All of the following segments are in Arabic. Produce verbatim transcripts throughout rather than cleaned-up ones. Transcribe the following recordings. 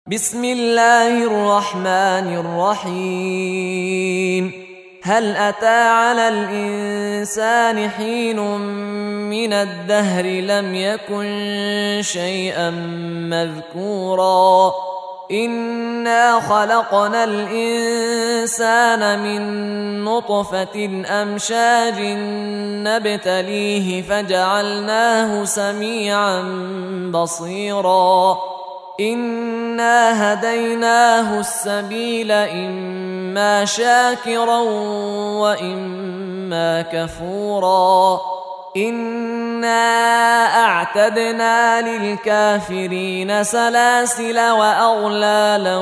بسم الله الرحمن الرحيم. هل أتى على الإنسان حين من الدهر لم يكن شيئا مذكورا إنا خلقنا الإنسان من نطفة أمشاج نبتليه فجعلناه سميعا بصيرا إنا هديناه السبيل إما شاكرا وإما كفورا إنا أعتدنا للكافرين سلاسل وأغلالا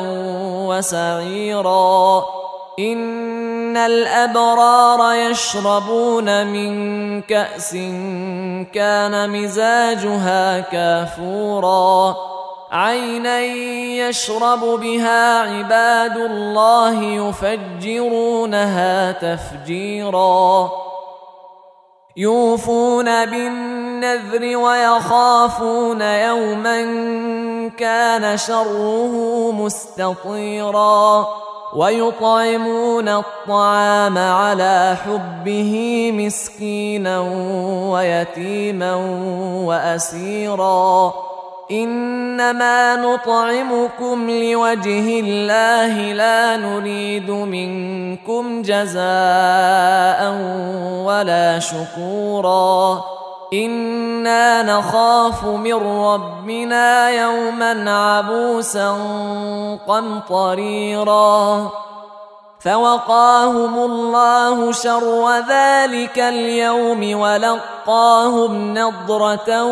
وسعيرا إن الأبرار يشربون من كأس كان مزاجها كافورا عينا يشرب بها عباد الله يفجرونها تفجيرا يوفون بالنذر ويخافون يوما كان شره مستطيرا ويطعمون الطعام على حبه مسكينا ويتيما وأسيرا إنما نطعمكم لوجه الله لا نريد منكم جزاء ولا شكورا إنا نخاف من ربنا يوما عبوسا قمطريرا فوقاهم الله شر ذلك اليوم ولقاهم نضرة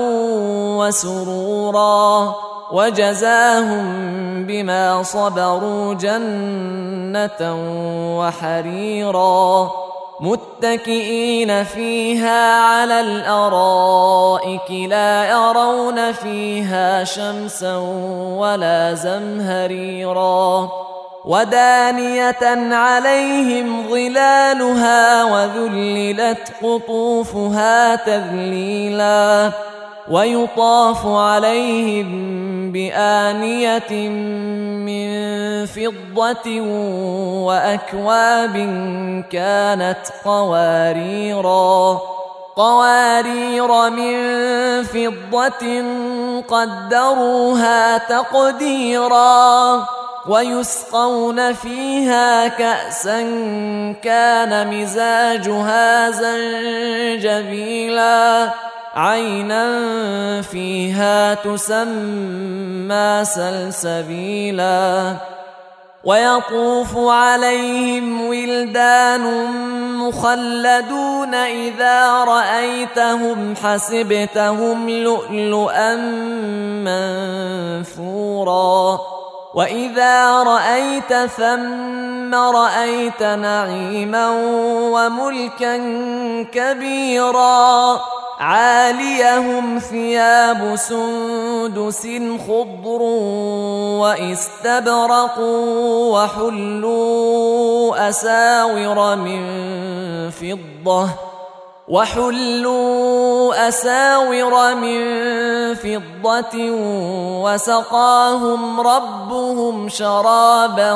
وسرورا وجزاهم بما صبروا جنة وحريرا متكئين فيها على الأرائك لا يرون فيها شمسا ولا زمهريرا ودانية عليهم ظلالها وذللت قطوفها تذليلا ويطاف عليهم بآنية من فضة وأكواب كانت قواريرا قوارير من فضة قدروها تقديرا ويسقون فيها كأسا كان مزاجها زنجبيلا عينا فيها تسمى سلسبيلا ويطوف عليهم ولدان مخلدون إذا رأيتهم حسبتهم لؤلؤا منثورا وإذا رأيت ثم رأيت نعيما وملكا كبيرا عاليهم ثياب سندس خضر واستبرق وحلوا أساور من فضة وحلوا أساور من فضة وسقاهم ربهم شرابا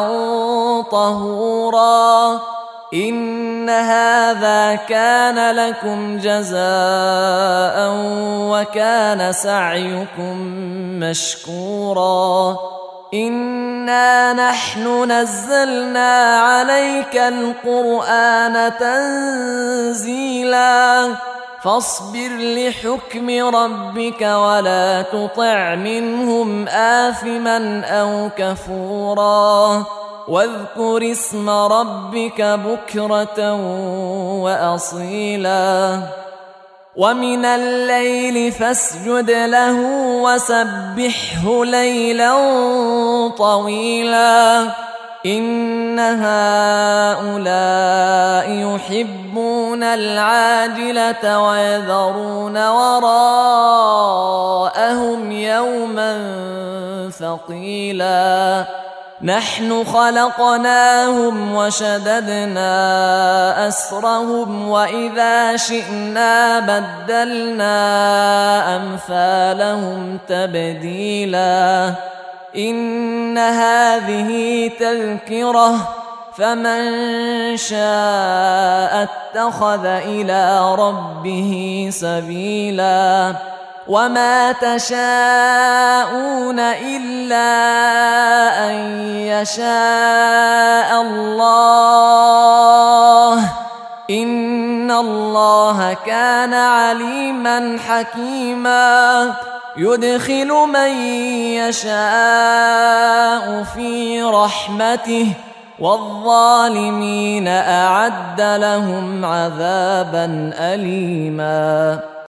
طهورا إن هذا كان لكم جزاء وكان سعيكم مشكورا إنا نحن نزلنا عليك القرآن تنزيلا فاصبر لحكم ربك ولا تطع منهم آثما أو كفورا واذكر اسم ربك بكرة وأصيلا ومن الليل فاسجد له وسبحه ليلا طويلا إن هؤلاء يحبون العاجلة ويذرون وراءهم يوما ثقيلا نحن خلقناهم وشددنا أسرهم وإذا شئنا بدلنا أمثالهم تبديلا إن هذه تذكرة فمن شاء اتخذ إلى ربه سبيلا وما تشاءون إلا أن يشاء الله إن الله كان عليما حكيما يدخل من يشاء في رحمته والظالمين أعد لهم عذابا أليما.